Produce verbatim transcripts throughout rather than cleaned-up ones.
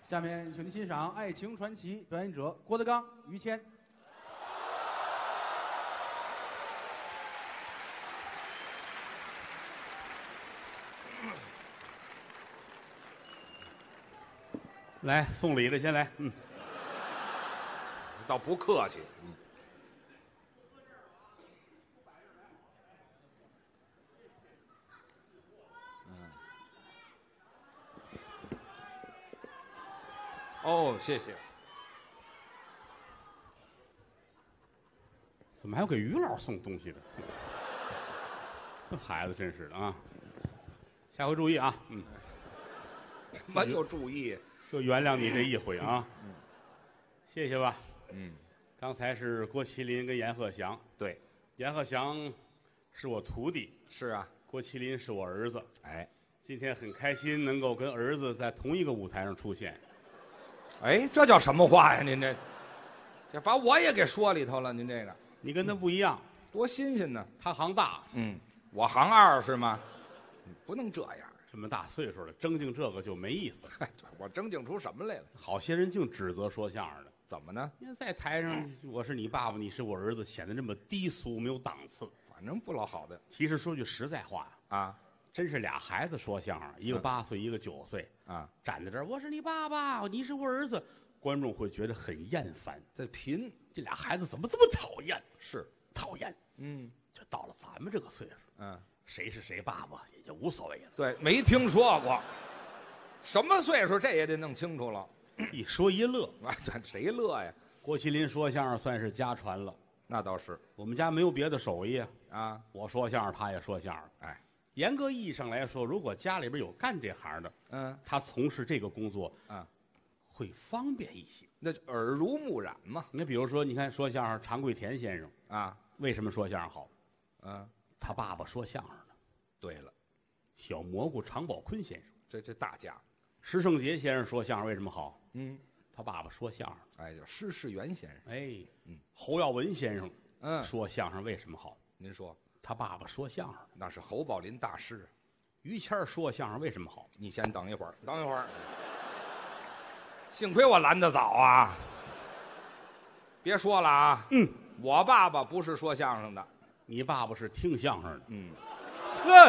下面，请您欣赏《爱情传奇》，表演者郭德纲、于谦。 来，送礼的先来，嗯， 倒不客气。嗯。哦，谢谢。 怎么还有给于老送东西的？这孩子真是的啊！下回注意啊，嗯。 什么就注意？ 就原谅你这一回啊。 嗯。 谢谢吧。 嗯。 刚才是郭麒麟跟阎鹤祥。 对。 阎鹤祥是我徒弟。 是啊。 郭麒麟是我儿子。 哎。今天很开心能够跟儿子在同一个舞台上出现。 哎，这叫什么话呀？您这，这把我也给说里头了。您这个， 你跟他不一样， 多新鲜呢！ 他行大， 嗯，我行二是吗？不能这样， 这么大岁数了，争竞这个就没意思了。 嗨，我争竞出什么来了？ 好些人净指责说相声的， 怎么呢？ 因为在台上，我是你爸爸，你是我儿子，显得这么低俗，没有档次。 反正不老好的。 其实说句实在话啊。 真是俩孩子说相声，一个八岁，一个九岁啊， 站在这儿，我是你爸爸，你是我儿子，观众会觉得很厌烦。 这贫， 这俩孩子怎么这么讨厌？ 是讨厌。 嗯， 就到了咱们这个岁数， 嗯， 谁是谁爸爸也就无所谓了。 对，没听说过，什么岁数这也得弄清楚了。 一说一乐， 啊，这谁乐呀？ 郭麒麟说相声算是家传了， 那倒是。 我们家没有别的手艺啊， 啊， 我说相声，他也说相声， 哎。 严格意义上来说，如果家里边有干这行的， 嗯， 他从事这个工作， 啊， 会方便一些。 那就耳濡目染嘛。 你看，比如说，你看说相声常贵田先生啊， 为什么说相声好？ 嗯， 他爸爸说相声的。 对了， 小蘑菇常宝坤先生， 这这大家。 施圣杰先生说相声为什么好？ 嗯， 他爸爸说相声。 哎，叫施世元先生。 哎， 嗯， 侯耀文先生， 嗯， 说相声为什么好？ 您说。 他爸爸说相声， 那是侯宝林大师。 于谦说相声为什么好？ 你先等一会儿，等一会儿。幸亏我拦得早啊！别说了啊。 嗯， 我爸爸不是说相声的， 你爸爸是听相声的。 嗯，呵，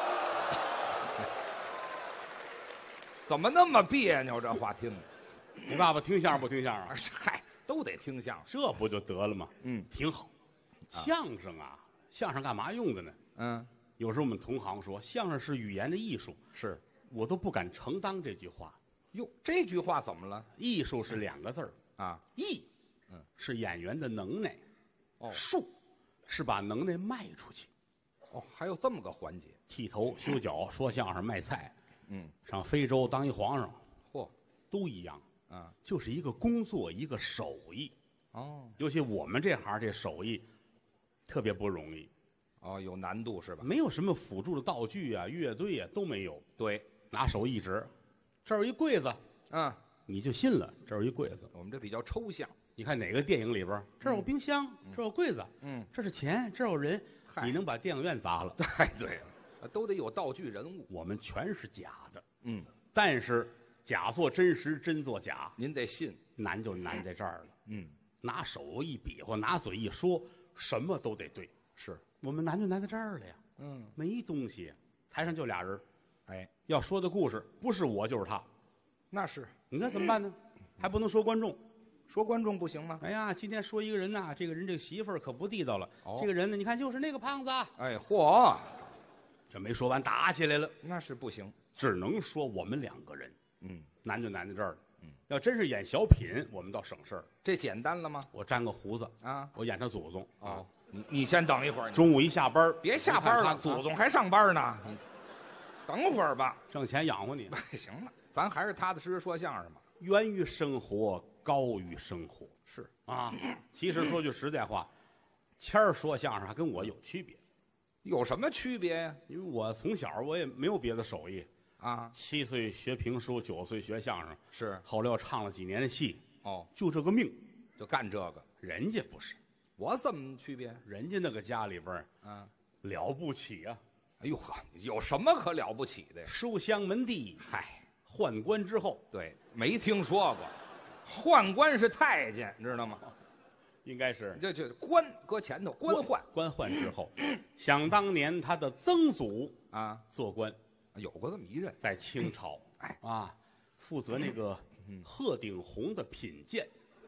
怎么那么别扭？这话听。 你爸爸听相声不听相声？ 嗨，都得听相声， 这不就得了吗？ 嗯， 挺好。相声啊。相声干嘛用的呢？ 嗯， 有时候我们同行说，相声是语言的艺术， 是我都不敢承当这句话。 哟，这句话怎么了？ 艺术是两个字儿啊， 艺，嗯，是演员的能耐， 哦， 术是把能耐卖出去。 哦，还有这么个环节， 剃头、修脚、说相声、卖菜， 嗯， 上非洲当一皇上， 嚯， 都一样啊， 就是一个工作，一个手艺。 哦， 尤其我们这行这手艺。特别不容易， 哦，有难度是吧？ 没有什么辅助的道具啊、乐队啊都没有。 对， 拿手一指，这儿有一柜子， 嗯， 你就信了。这儿有一柜子， 我们这比较抽象。 你看哪个电影里边，这儿有冰箱， 嗯、 这儿有柜子， 嗯， 这是钱，这儿有人，你能把电影院砸了。 太对了，都得有道具人物。 我们全是假的， 嗯， 但是假做真实，真做假， 您得信。 难就难在这儿了。 嗯， 拿手一比划，拿嘴一说。什么都得对， 是我们难就难在这儿了呀。 嗯， 没东西，台上就俩人， 哎， 要说的故事不是我就是他， 那是你看怎么办呢？还不能说观众， 说观众不行吗？ 哎呀，今天说一个人呐，这个人这个媳妇儿可不地道了。 哦， 这个人呢，你看就是那个胖子。 哎，嚯， 这没说完打起来了， 那是不行， 只能说我们两个人。 嗯， 难就难在这儿了。 嗯， 要真是演小品，我们倒省事儿。 这简单了吗？ 我粘个胡子啊， 我演他祖宗啊。你你先等一会儿， 中午一下班， 别下班了，祖宗还上班呢。你等会儿吧， 挣钱养活你。 行了，咱还是踏踏实实说相声吧。 源于生活，高于生活。 是啊，其实说句实在话，谦儿说相声还跟我有区别。 有什么区别呀？ 因为我从小我也没有别的手艺。 啊， 七岁学评书，九岁学相声， 是后来又唱了几年的戏， 哦， 就这个命， 就干这个。 人家不是， 我怎么区别？ 人家那个家里边， 啊， 了不起啊！ 哎呦呵，有什么可了不起的呀？ 书香门第， 嗨， 宦官之后， 对，没听说过，宦官是太监，知道吗？ 应该是这这官搁前头，官宦官宦之后。想当年他的曾祖啊， 做官， 有过这么一任， 在清朝， 哎啊，负责那个鹤顶红的品鉴。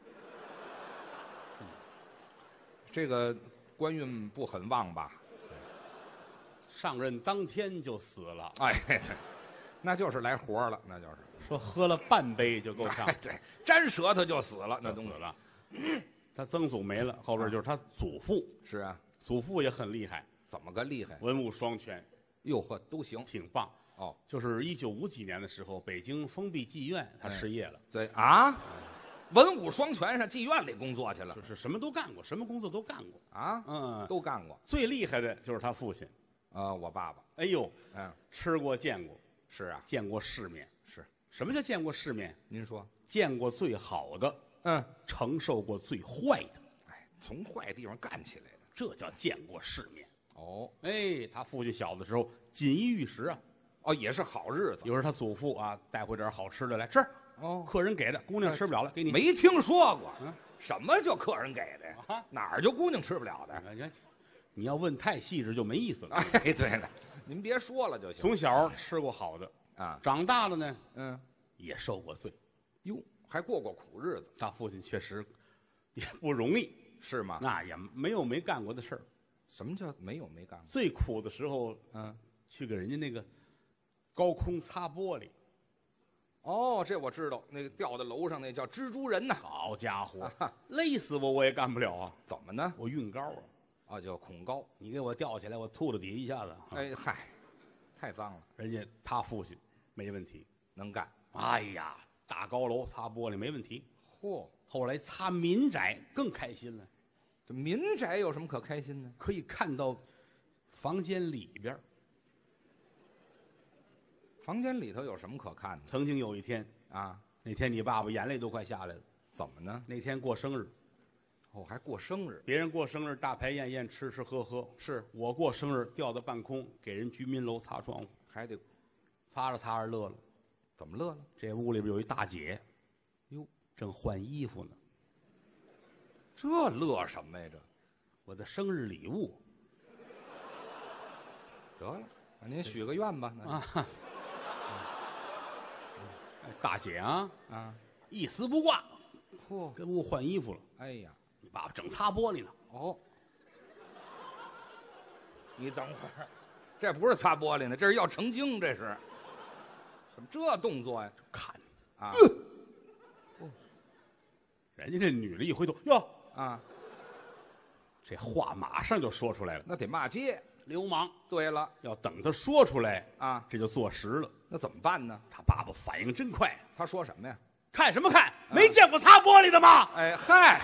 这个官运不很旺吧？ 上任当天就死了， 哎，对，那就是来活了，那就是说喝了半杯就够呛， 哎，对，沾舌头就死了，那东西就死了。他曾祖没了，后边就是他祖父， 是啊， 祖父也很厉害， 怎么个厉害？ 文武双全， 哟呵，都行挺棒。 哦。 就是一九五几年的时候，北京封闭妓院，他失业了， 对啊，文武双全，上妓院里工作去了就是什么都干过，什么工作都干过。 啊， 嗯， 都干过。 最厉害的就是他父亲。 啊，我爸爸， 哎呦， 嗯， 吃过见过， 是啊， 见过世面。 是。 什么叫见过世面？ 您说， 见过最好的， 嗯， 承受过最坏的， 哎，从坏地方干起来的， 这叫见过世面。 哦哎，他父亲小的时候锦衣玉食啊， 哦，也是好日子。 有时候他祖父啊带回点好吃的来吃， 哦， 客人给的，姑娘吃不了了，给你。 没听说过， 嗯， 什么叫客人给的呀？ 啊哪儿就姑娘吃不了的？ 哎你要问太细致就没意思了。 哎，对了，您别说了就行。 从小吃过好的， 啊， 长大了呢嗯， 也受过罪。 哟，还过过苦日子， 他父亲确实也不容易， 是吗？ 那也没有没干过的事儿。 什么叫没有没干过？ 最苦的时候， 嗯， 去给人家那个高空擦玻璃， 哦，这我知道，那个吊在楼上那叫蜘蛛人呐。 好家伙， 啊累死我我也干不了啊！ 怎么呢？ 我运高啊， 啊，叫恐高。 你给我吊起来，我吐到底下一下子。 哎嗨，太脏了， 人家他父亲没问题。 能干。 哎呀，大高楼擦玻璃没问题。 嚯， 后来擦民宅更开心了， 这民宅有什么可开心的？ 可以看到房间里边。 房间里头有什么可看的曾经有一天， 啊？ 那天你爸爸眼泪都快下来了。 怎么呢？ 那天过生日， 哦，还过生日？ 别人过生日大排宴宴，吃吃喝喝， 是我过生日吊到半空，给人居民楼擦窗户， 还得擦着擦着乐了。 怎么乐了？ 这屋里边有一大姐， 哟， 正换衣服呢。 这乐什么呀？这我的生日礼物得了，那您许个愿吧。那啊！大姐啊， 啊， 一丝不挂， 嚯， 跟屋换衣服了。 哎呀， 你爸爸正擦玻璃呢。 哦，你等会儿，这不是擦玻璃呢，这是要成精，这是怎么这动作呀？ 看啊， 人家这女的一回头，哟， 啊， 这话马上就说出来了。 那得骂街。 流氓对了要等他说出来啊， 这就坐实了。 那怎么办呢？ 他爸爸反应真快， 他说什么呀？ 看什么看？没见过擦玻璃的吗？ 哎嗨，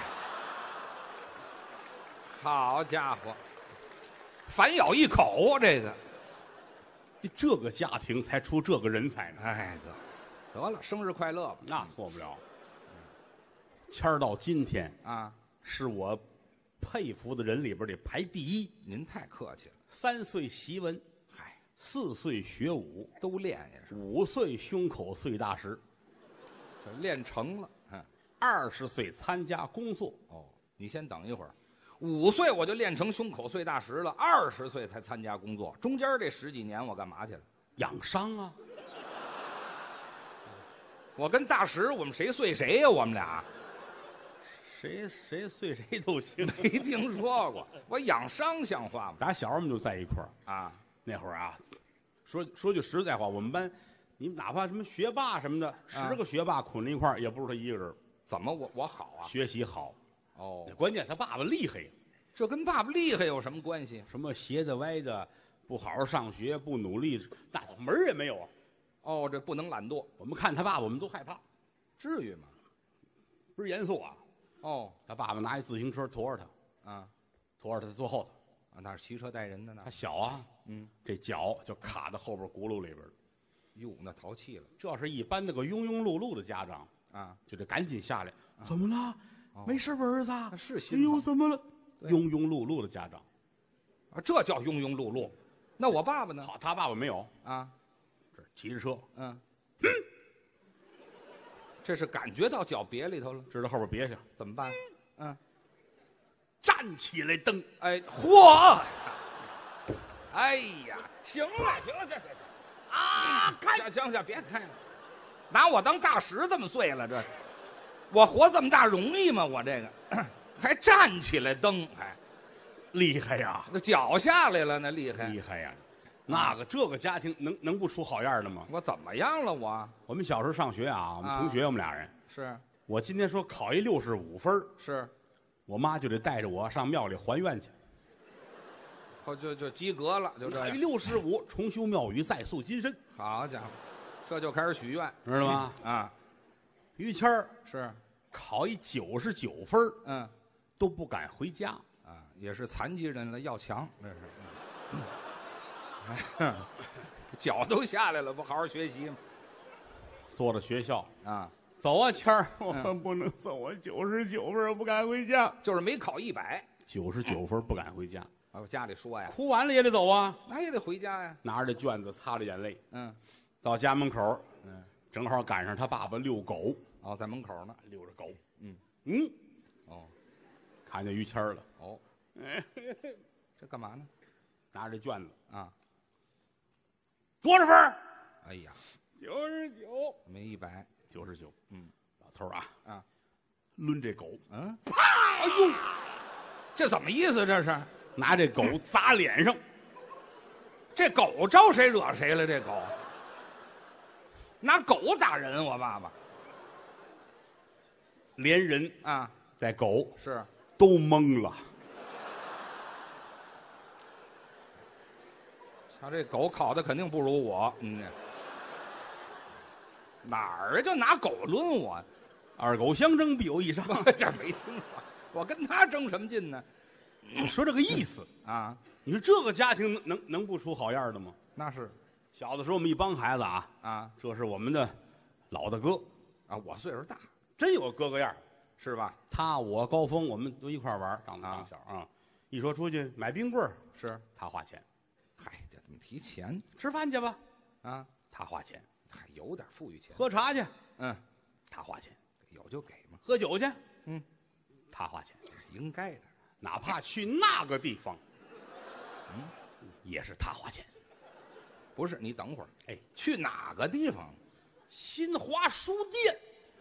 好家伙，反咬一口，这个， 这个家庭才出这个人才呢。 哎得得了，生日快乐吧！ 那错不了。谦儿到今天啊， 是我佩服的人里边得排第一。 您太客气了。 三岁习文， 嗨， 四岁学武， 都练也是， 五岁胸口碎大石， 这练成了。嗯， 二十岁参加工作。 哦，你先等一会儿，五岁我就练成胸口碎大石了，二十岁才参加工作，中间这十几年我干嘛去了？ 养伤啊！ 我跟大石，我们谁碎谁呀、我们俩谁谁碎谁都行。 没听说过，我养伤像话吗？ 打小我们就在一块儿。 啊， 那会儿啊，说说句实在话，我们班，你们哪怕什么学霸什么的，十个学霸捆在一块儿，也不是他一个人。 怎么我我好啊？ 学习好， 哦， 关键他爸爸厉害呀。 这跟爸爸厉害有什么关系？ 什么斜的歪的，不好好上学，不努力，那门儿也没有啊。 哦，这不能懒惰， 我们看他爸爸，我们都害怕， 至于吗？ 不是严肃啊。 哦， 他爸爸拿一自行车驮着他， 啊驮着他坐后头， 啊，那是骑车带人的呢他。小啊， 嗯， 这脚就卡在后边轱辘里边了。 哟，那淘气了这要是一般那个庸庸碌碌的家长， 啊！ 就得赶紧下来。怎么了？ 哦没事吧，儿子？ 那是哎心疼呦，怎么了？ 对庸庸碌碌的家长， 啊，这叫庸庸碌碌。那我爸爸呢？ 好，他爸爸没有， 啊， 这骑着车， 嗯， 这是感觉到脚别里头了， 知道后边别下， 怎么办？嗯， 站起来蹬。 哎，嚯！哎呀，行了行了，这这这啊，行行行，别开了，拿我当大石这么碎了，这我活这么大容易吗？我这个还站起来蹬，还厉害呀， 那脚下来了，那厉害厉害呀！那个这个家庭能能不出好样的吗？ 我怎么样了我？ 我们小时候上学啊，我们啊同学我们俩人， 是我今天说考一六十五分， 是， 我妈就得带着我上庙里还愿去。 后就就及格了，就这考一样。 六十五，重修庙宇，再塑金身， 好家伙，这就开始许愿， 知道吗？ 啊， 于谦儿是， 考一九十九分， 嗯都不敢回家。 啊，也是残疾人了，要强，这是。脚都下来了，不好好学习吗？ 坐到学校， 啊， 走啊，谦儿，我嗯们不能走啊，九十九分，我不敢回家。 就是没考一百。 九十九分不敢回家， 啊，我家里说呀， 哭完了也得走啊。 那也得回家呀。 拿着卷子，擦着眼泪， 嗯到家门口， 嗯， 正好赶上他爸爸遛狗， 哦，在门口呢。 遛着狗。 嗯嗯， 哦看见于谦儿了， 哦，这干嘛呢？ 拿着卷子， 啊， 多少分？ 哎呀， 九十九， 没一百。 九十九。 嗯老头儿啊， 啊， 抡这狗， 嗯，哎呦，这怎么意思？这是拿这狗砸脸上， 这狗招谁惹谁了？这狗拿狗打人，我爸爸连人啊， 带狗是都懵了。 他这狗考的肯定不如我，嗯，哪儿就拿狗抡我？ 二狗相争，必有一伤。 这没听过，我跟他争什么劲呢？ 你说这个意思， 啊， 你说这个家庭能能能不出好样的吗？ 那是小的时候，我们一帮孩子啊， 啊这是我们的老大哥， 啊，我岁数大， 真有个哥哥样儿。 是吧？ 他我高峰，我们都一块儿玩儿，长大啊长小啊。一说出去买冰棍儿， 是， 他花钱； 嗨，这怎么提钱吃饭去吧， 啊？ 他花钱； 还有点富裕钱， 喝茶去， 嗯， 他花钱； 有就给嘛， 喝酒去， 嗯， 他花钱。 应该的。 哪怕去那个地方，嗯，也是他花钱。 不是，你等会儿， 哎， 去哪个地方？ 新华书店，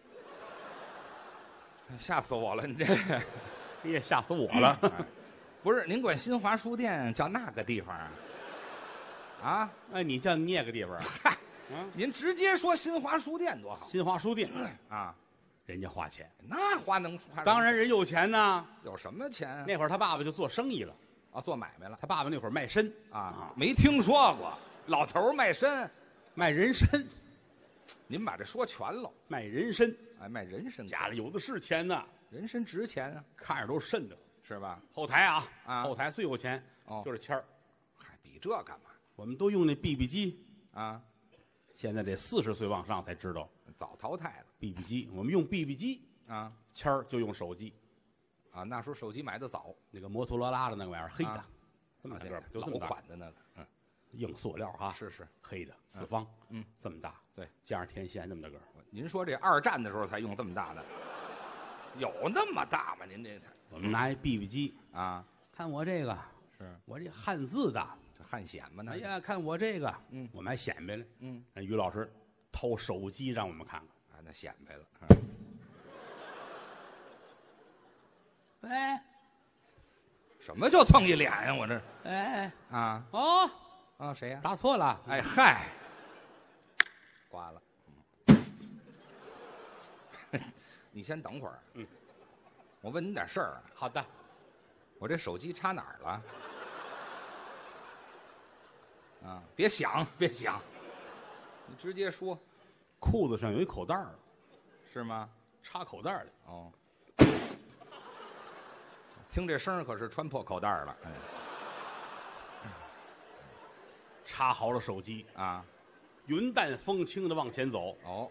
吓死我了！你这你也吓死我了。 不是您管新华书店叫那个地方啊？啊， 哎，你叫那个地方， 嗨，您直接说新华书店多好新华书店， 啊！ 人家花钱， 那花能花？ 当然人有钱呐。 有什么钱啊？ 那会儿他爸爸就做生意了， 啊，做买卖了他爸爸那会儿卖参啊？没听说过，老头儿卖参， 卖人参， 您把这说全了。 卖人参， 哎，卖人参， 家里有的是钱呐， 人参值钱啊， 看着都瘆得。 是吧？ 后台啊， 啊后台最有钱哦就是谦儿， 还比这干嘛我们都用那 B B 机， 啊？ 现在得四十岁往上才知道早淘汰了 B B 机，我们用 B B 机， 啊谦儿就用手机， 啊！那时候手机买的早， 那个摩托罗拉的那个玩意儿，黑的啊， 这么大个儿，就老这么大， 款的那个，嗯， 硬塑料哈， 是是。 黑的，四方， 嗯， 这么大， 对， 加上天线那么大个儿， 您说这二战的时候才用这么大的，有那么大吗？您这才我们拿一 B B 机， 啊， 看我这个， 是我这汉字的， 这汉显吗？那哎呀，看我这个， 嗯我们还显摆了， 嗯让于老师掏手机让我们看看， 啊，那显摆了。 哎什么叫蹭一脸呀？我这哎啊哦， 啊，谁呀？ 打错了， 哎嗨，挂了。你先等会儿， 嗯， 我问你点事儿啊。 好的， 我这手机插哪儿了？啊，别想，别想，你直接说， 裤子上有一口袋儿， 是吗？ 插口袋儿的， 哦，听这声儿可是穿破口袋儿了，哎， 插好了手机， 啊， 云淡风轻的往前走， 哦，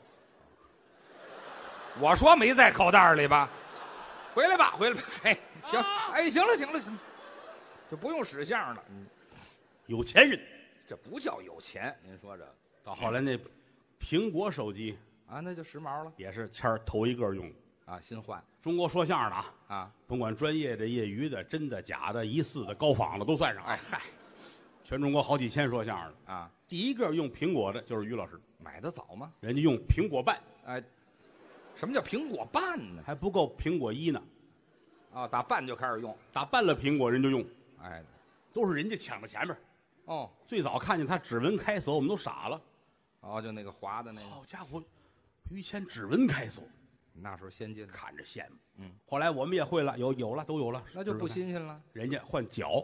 我说没在口袋儿里吧？回来吧，回来吧，哎，行，哎，行了，行了，行了，这不用使相了，嗯， 有钱人。 这不叫有钱，您说这到后来那苹果手机啊，那就时髦了也是谦儿头一个用啊，新换中国说相声的啊， 啊， 甭管专业的、业余的、真的、假的、疑似的、高仿的都算上。 哎嗨全中国好几千说相声的， 啊， 第一个用苹果的就是于老师， 买的早吗？ 人家用苹果半， 哎，什么叫苹果半呢？ 还不够苹果一呢， 啊，打半就开始用， 打半了苹果人就用， 哎， 都是人家抢在前面。 哦最早看见他指纹开锁，我们都傻了。 哦，就那个滑的那个， 好家伙，于谦指纹开锁， 那时候先进， 看着羡慕。 嗯， 后来我们也会了，有有了都有了， 那就不指纹新鲜了。 开。人家换脚，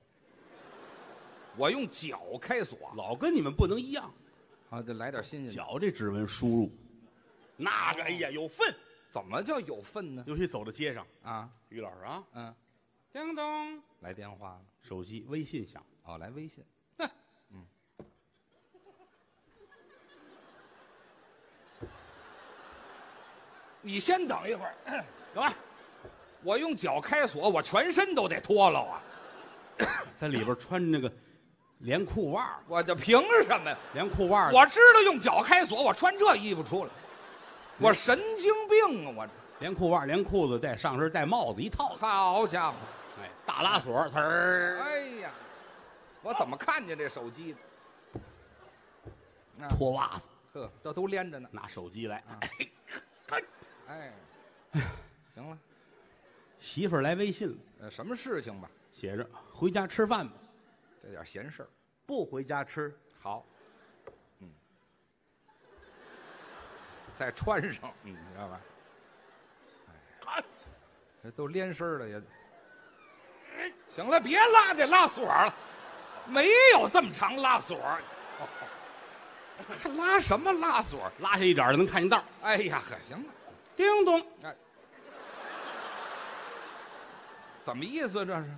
我用脚开锁， 老跟你们不能一样。 啊，得来点新鲜的。 脚这指纹输入，那个哎呀有分。 怎么叫有份呢？ 尤其走到街上， 啊， 于老师啊， 嗯， 叮咚， 来电话了， 手机微信响， 哦，来微信， 嗯， 你先等一会儿， 干嘛？ 我用脚开锁，我全身都得脱了啊！ 在里边穿着那个连裤袜儿， 我这凭什么呀？ 连裤袜儿， 我知道用脚开锁，我穿这衣服出来，我神经病啊！我这连裤袜儿连裤子带上身带帽子一套， 好家伙！ 哎，大拉锁，呲儿， 哎呀，我怎么看见这手机的？啊脱袜子， 呵，这都连着呢。 拿手机来， 啊哎， 哎，行了， 媳妇儿来微信了， 呃，什么事情吧？ 写着回家吃饭吧， 这点闲事儿。 不回家吃， 好，嗯，再穿上，嗯，你知道吧？ 哎， 这都连身儿了也。行了，别拉这拉锁了，没有这么长拉锁，还拉什么拉锁？ 拉下一点儿就能看见道儿。 哎呀，可行了， 叮咚， 哎，怎么意思这是？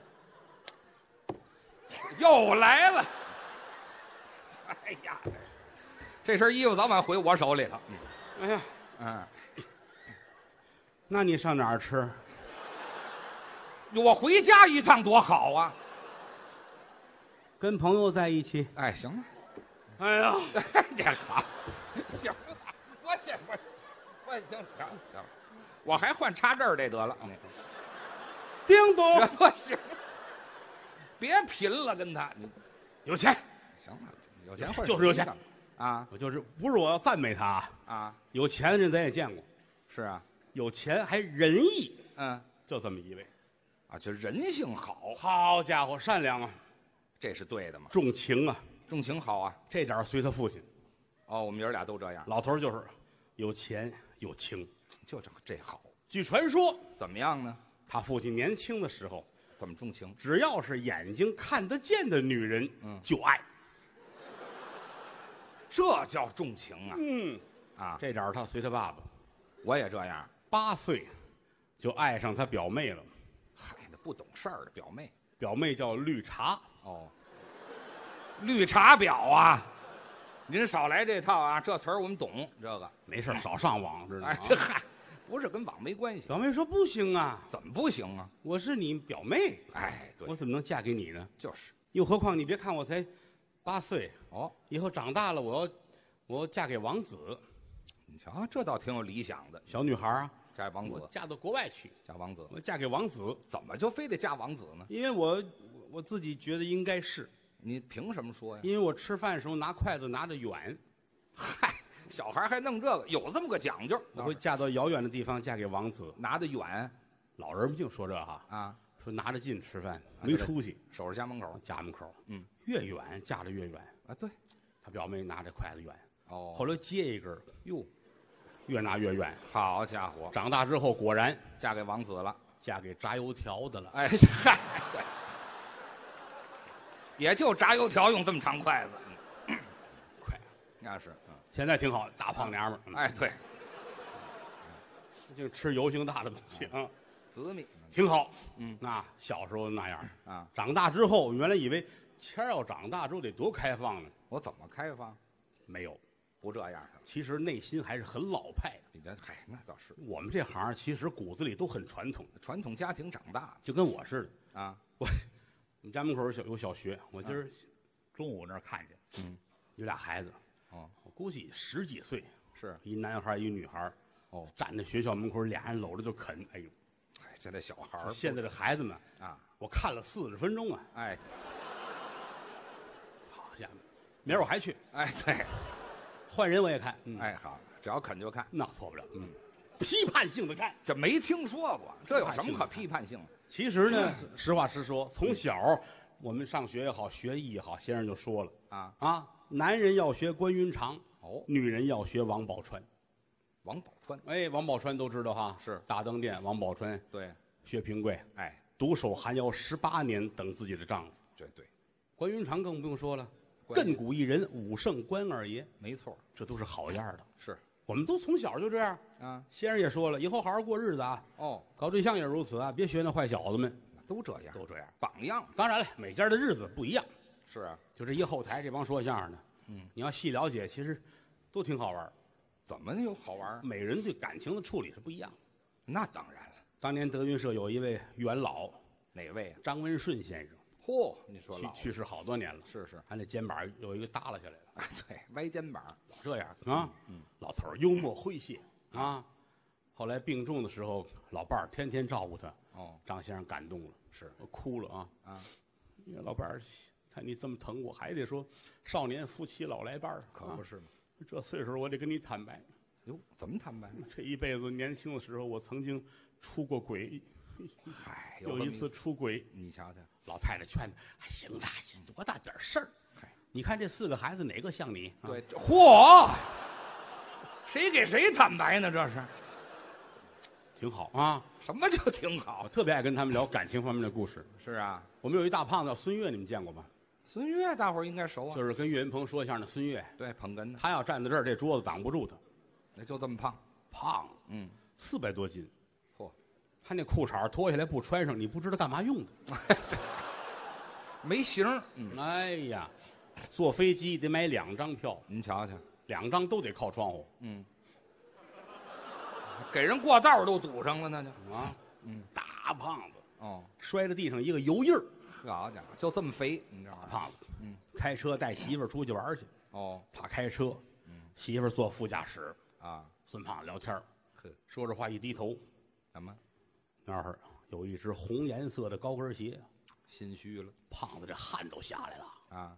又来了！哎呀，这身衣服早晚回我手里头。 哎呀， 嗯， 那你上哪儿吃？ 我回家一趟多好啊！ 跟朋友在一起。 哎，行了， 哎呀， 这好，行了，我行，我我行，行行，我还换插这儿这得了。 叮咚， 不行，别贫了，跟他你有钱， 行了，有钱换就是有钱啊我就是不是我要赞美他啊， 啊！ 有钱的人咱也见过， 是啊， 有钱还仁义， 嗯就这么一位。 啊，就人性好， 好家伙，善良啊， 这是对的嘛？ 重情啊， 重情好啊！ 这点儿随他父亲。 哦，我们爷儿俩都这样， 老头儿就是有钱有情。 就这这好， 据传说， 怎么样呢？ 他父亲年轻的时候， 怎么重情？ 只要是眼睛看得见的女人， 嗯就爱。 这叫重情啊！ 嗯， 啊， 这点儿他随他爸爸， 我也这样。 八岁就爱上他表妹了。 嗨，那不懂事儿的表妹。 表妹叫绿茶， 哦，绿茶婊啊！您少来这套啊！这词儿我们懂，这个。 没事儿少上网，知道吗？ 哎，这嗨，不是跟网没关系， 表妹说不行啊， 怎么不行啊？ 我是你表妹， 哎，对我，怎么能嫁给你呢？ 就是。 又何况你别看我才八岁， 哦， 以后长大了我要我要嫁给王子， 你瞧，这倒挺有理想的。 小女孩啊， 嫁王子， 我嫁到国外去， 嫁王子， 我嫁给王子， 怎么就非得嫁王子呢？ 因为我我自己觉得应该是， 你凭什么说呀？ 因为我吃饭的时候拿筷子拿得远， 嗨，小孩还弄这个，有这么个讲究。 我会嫁到遥远的地方，嫁给王子。 拿得远老人们净说这哈， 啊， 说拿着近吃饭没出息， 守着家门口。 家门口， 嗯， 越远嫁得越远。 啊，对， 他表妹拿着筷子远， 哦， 后来接一根儿， 哟， 越拿越远。 好家伙， 长大之后果然嫁给王子了。 嫁给炸油条的了。 哎，嗨，对，也就炸油条用这么长筷子。嗯快， 那是，嗯， 现在挺好，大胖娘们儿， 哎，对， 就吃油性大的东西啊， 紫米， 挺好。 嗯， 那小时候那样， 啊， 长大之后，原来以为谦儿要长大之后得多开放呢， 我怎么开放？ 没有， 不这样， 其实内心还是很老派的。 比较，嗨，那倒是我们这行其实骨子里都很传统， 传统家庭长大就跟我似的。 啊。 我们家门口有小有小学，我今儿中午那儿看见， 嗯， 有俩孩子， 哦， 我估计十几岁， 是一男孩一女孩， 哦， 站在学校门口，俩人搂着就啃。哎呦， 哎，现在小孩儿现在这孩子们啊， 我看了四十分钟啊！ 哎好家伙，明儿我还去， 哎，对， 换人我也看。嗯、 哎好，只要啃就看， 那错不了。嗯，批判性的看。 这没听说过，这有什么可批判性的？ 其实呢，实话实说，从小我们上学也好，学艺也好，先生就说了啊啊，男人要学关云长， 哦， 女人要学王宝钏。 王宝钏， 哎，王宝钏都知道哈， 是大灯殿，王宝钏， 对， 薛平贵， 哎， 独守寒窑十八年，等自己的丈夫。 对对， 关云长更不用说了， 关亘古一人，武圣关二爷， 没错， 这都是好样的。 是我们都从小就这样。 啊， 先生也说了，以后好好过日子啊， 哦， 搞对象也如此啊，别学那坏小子们， 都这样， 都这样。 榜样当然了，每家的日子不一样。 是啊， 就这一后台这帮说相声的， 嗯， 你要细了解，其实都挺好玩儿。 怎么有好玩儿？ 每人对感情的处理是不一样的。 那当然了， 当年德云社有一位元老哪位啊？ 张文顺先生， 嚯，你说老去去世好多年了， 是是， 他那肩膀有一个耷拉下来了， 哎，对，歪肩膀， 老这样啊。 嗯， 老头儿幽默诙谐啊。后来病重的时候，老伴儿天天照顾他。 哦， 张先生感动了， 是我哭了啊啊， 你看老伴儿看你这么疼我，还得说少年夫妻老来伴儿，啊可不是吗？ 这岁数我得跟你坦白， 哟，怎么坦白？ 这一辈子年轻的时候我曾经出过轨， 嗨， 有一次出轨， 你瞧瞧， 老太太劝他，哎行了，多大点事儿？ 嗨， 你看这四个孩子哪个像你？啊对，嚯，谁给谁坦白呢？这是挺好啊。 什么就挺我好？ 特别爱跟他们聊感情方面的故事。 是啊， 我们有一大胖子叫孙越，你们见过吗？ 孙越大伙儿应该熟啊， 就是跟岳云鹏说相声的孙越， 对，捧哏的， 他要站在这儿，这桌子挡不住他， 那就这么胖， 胖， 嗯， 四百多斤， 嚯， 他那裤衩脱下来不穿上，你不知道干嘛用的。 没型儿，嗯， 哎呀，坐飞机得买两张票， 您瞧瞧， 两张都得靠窗户嗯，给人过道儿都堵上了，那就啊。 嗯， 大胖子哦， 摔在地上一个油印儿， 好家伙，就这么肥，你知道吗？ 大胖子， 嗯， 开车带媳妇儿出去玩儿去， 哦， 他开车， 嗯媳妇儿坐副驾驶， 啊， 孙胖子聊天儿呵， 说着话一低头， 怎么那儿有一只红颜色的高跟鞋， 心虚了胖子这汗都下来了。 啊？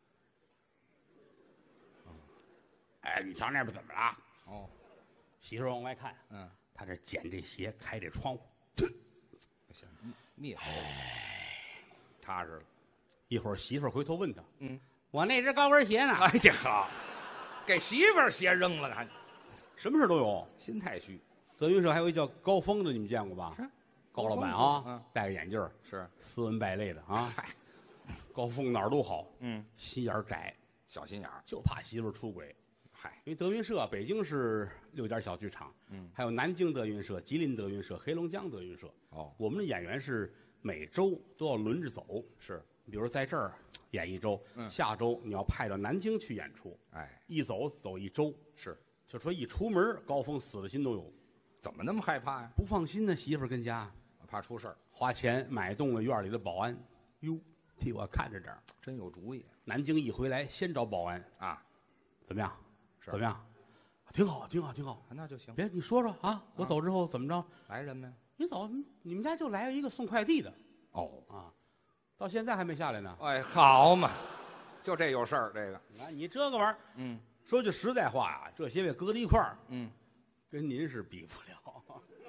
哎，你瞧那边怎么了？ 哦， 媳妇儿往外看， 嗯， 他这捡这鞋，开这窗户， 行，灭火，踏实了。 一会儿媳妇儿回头问他， 嗯， 我那只高跟鞋呢？ 哎，这好，给媳妇儿鞋扔了，还什么事都有。 心太虚。 德云社还有一叫高峰的，你们见过吧？ 是高老板高峰啊，戴着眼镜儿， 是， 斯文败类的啊。 嗨， 高峰哪儿都好， 嗯， 心眼儿窄， 小心眼儿。 就怕媳妇儿出轨。 嗨， 因为德云社北京是六家小剧场， 嗯， 还有南京德云社、吉林德云社、黑龙江德云社。 哦， 我们的演员是每周都要轮着走， 是， 比如在这儿演一周， 嗯下周你要派到南京去演出， 哎， 一走走一周， 是， 就说一出门高峰死的心都有， 怎么那么害怕呀？ 不放心呢，媳妇儿跟家怕出事儿， 花钱买动了院里的保安，哟，替我看着点儿。 真有主意南京一回来，先找保安， 啊！ 怎么样？ 是怎么样？挺好，挺好，挺好。 那就行。 别，你说说啊，我走之后怎么着？ 来人没？ 你走，你们家就来一个送快递的哦， 啊，到现在还没下来呢。 哎，好嘛，就这有事儿，这个， 啊，你这个玩意儿， 嗯说句实在话啊，这些位搁在一块儿， 嗯， 跟您是比不了。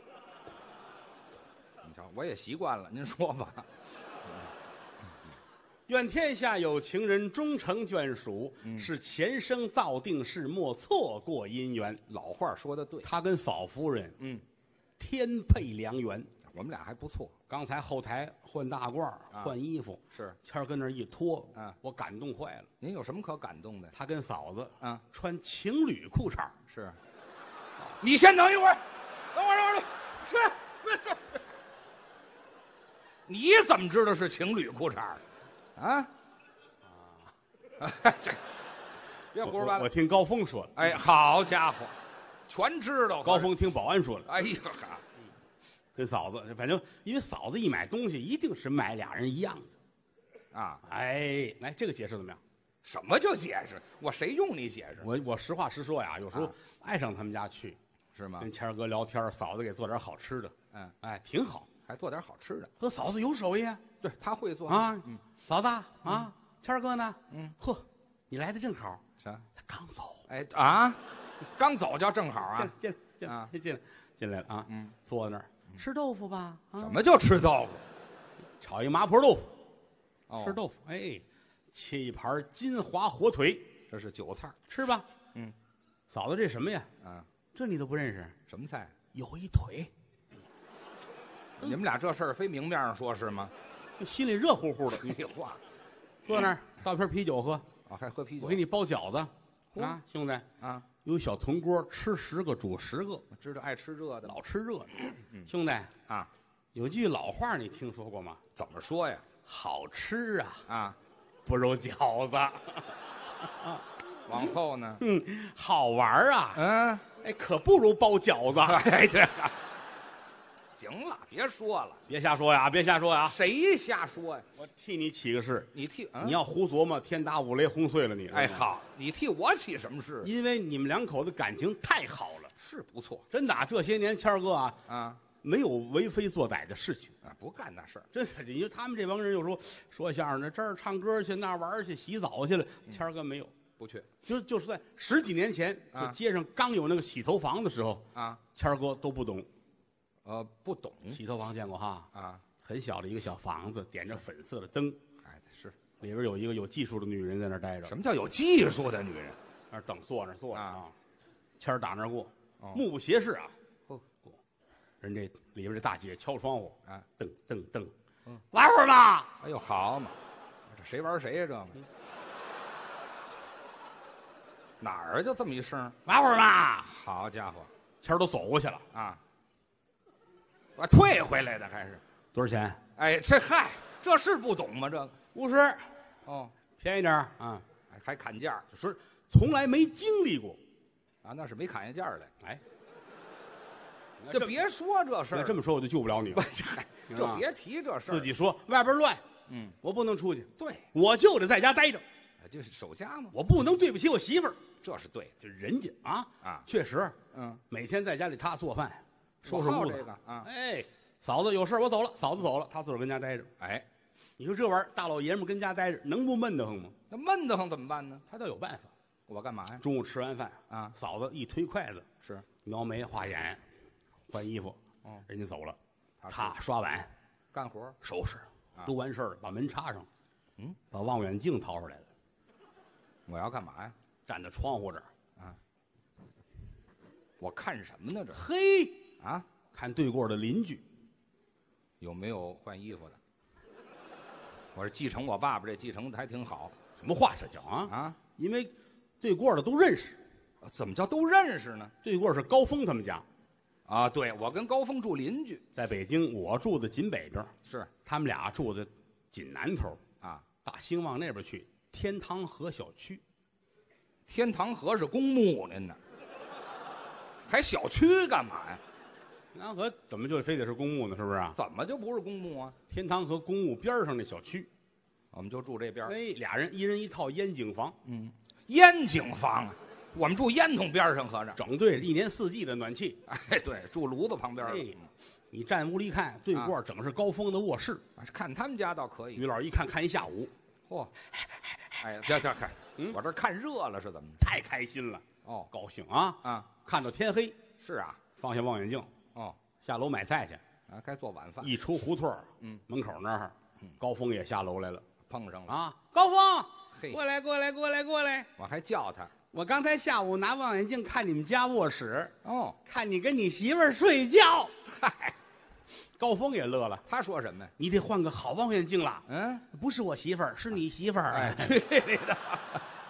你瞧，我也习惯了，您说吧。 愿天下有情人终成眷属， 嗯是前生造定事，莫错过姻缘。 老话说的对， 他跟嫂夫人嗯， 天配良缘。 我们俩还不错， 刚才后台换大褂儿、 啊换衣服， 是。 谦儿跟那儿一脱， 啊我感动坏了。 您有什么可感动的？ 他跟嫂子啊， 穿情侣裤衩儿， 是。你先等一会儿，等会儿，等会儿，是，不是？你怎么知道是情侣裤衩儿？啊？啊！这别胡说八道我我。听高峰说的， 哎，好家伙，全知道。 高峰听保安说的， 哎呀哈， 跟嫂子，反正因为嫂子一买东西一定是买俩人一样的。 啊， 哎，来这个解释怎么样？ 什么就解释？我谁用你解释？ 我我实话实说呀，有时候啊爱上他们家去， 是吗？ 跟谦儿哥聊天，嫂子给做点好吃的， 嗯， 哎，挺好。 还做点好吃的。 和嫂子有手艺啊对他会做啊嗯， 嫂子啊，谦儿哥呢？ 嗯， 呵，你来的正好， 啥？ 他刚走， 哎啊，刚走就正好啊。 进进啊进进来进来了啊， 嗯， 坐在那儿吃豆腐吧，啊什么叫吃豆腐？ 炒一麻婆豆腐， 哦吃豆腐，哎，切一盘金华火腿， 这是韭菜。 吃吧。 嗯， 嫂子这什么呀？ 啊， 这你都不认识？ 什么菜？ 有一腿， 你们俩这事儿非明面上说是吗？ 心里热乎乎的。 废话坐那儿倒瓶啤酒喝， 啊，还喝啤酒？ 我给你包饺子嚯啊，兄弟， 啊， 有小铜锅，吃十个煮十个， 我知道爱吃热的。 老吃热的。兄弟， 啊， 有句老话你听说过吗？ 怎么说呀？ 好吃啊， 啊， 不如饺子。 往后呢？ 嗯，好玩啊， 嗯， 哎，可不如包饺子。 哎，这行了，别说了， 别瞎说呀，别瞎说呀！ 谁瞎说呀？ 我替你起个誓， 你替嗯你要胡琢磨，天打五雷轰碎了你。 哎，好，你替我起什么事？ 因为你们两口子感情太好了， 是不错真的啊。这些年，谦儿哥啊， 啊没有为非作歹的事情。 啊，不干那事儿。 真的，因为他们这帮人有时候说相声的，这儿唱歌去，那儿玩儿去，洗澡去了。谦儿哥没有， 不去就就是在十几年前， 啊就街上刚有那个洗头房的时候， 啊， 谦儿哥都不懂。 呃，不懂洗头房见过哈？ 啊， 很小的一个小房子，点着粉色的灯， 哎，是里边有一个有技术的女人在那儿待着， 什么叫有技术的女人？ 那儿等坐那儿坐着啊啊。谦儿打那儿过， 哦目不斜视啊。 哦过，人这里边这大姐敲窗户， 啊， 噔噔噔， 嗯玩会儿吧。 哎呦，好嘛，这谁玩谁呀？这个哪儿就这么一声？ 玩会儿吧。 好家伙谦儿都走过去了， 啊！我退回来的还是？ 多少钱？ 哎，这嗨，这是不懂吗？这个五十， 哦， 便宜点儿啊。 还还砍价就说从来没经历过， 啊？那是没砍下价来。 哎， 就别说这事儿， 那这么说我就救不了你了。 嗨， 行吧就别提这事儿。 自己说外边乱， 嗯， 我不能出去， 对， 我就得在家待着， 就是守家嘛， 我不能对不起我媳妇儿。 这是对的就人家啊啊。 确实嗯， 每天在家里他做饭，收拾我好屋子这个啊。 哎，嫂子有事我走了，嫂子走了，他自个儿跟家待着。 哎， 你说这玩意儿，大老爷们儿跟家待着，能不闷得慌吗？ 那闷得慌怎么办呢？ 他倒有办法。 我干嘛呀？ 中午吃完饭啊， 嫂子一推筷子， 是描眉画眼，换衣服， 哦人家走了， 他他刷碗干活儿收拾， 啊都完事儿了，把门插上， 嗯， 把望远镜掏出来了， 我要干嘛呀？ 站在窗户这儿， 我看什么呢？这嘿， 啊， 看对过的邻居， 有没有换衣服的？我是继承我爸爸这继承的还挺好什么话这叫啊？ 啊。 因为对过的都认识， 怎么叫都认识呢？ 对过是高峰他们家， 啊，对，我跟高峰住邻居。 在北京，我住的紧北边， 是他们俩住的紧南头， 啊， 大兴往那边去，天堂河小区。 天堂河是公墓您呢，还小区干嘛呀？ 天堂河怎么就非得是公墓呢？是不是啊？ 怎么就不是公墓啊？ 天堂河公墓边上那小区， 我们就住这边。 哎，俩人一人一套烟景房， 嗯，烟景房啊，我们住烟囱边上，合着。 整对一年四季的暖气。 哎，对，住炉子旁边了。 哎，你站屋里一看，对过整是高峰的卧室。 啊看他们家倒可以。 于老师一看看一下午， 嚯，哎，这这嗨， 嗯我这看热了是怎么着？ 太开心了， 哦高兴啊！ 啊， 看到天黑， 是啊， 放下望远镜， 哦下楼买菜去。 啊，该做晚饭， 一出胡同儿嗯， 门口那儿，高峰也下楼来了碰上了。 啊！高峰， 嘿， 过来，过来，过来，过来！ 我还叫他。 我刚才下午拿望远镜看你们家卧室， 哦， 看你跟你媳妇儿睡觉。 嗨， 高峰也乐了， 他说什么呀？ 你得换个好望远镜了。 嗯， 不是我媳妇儿，是你媳妇儿。 哎，去你的！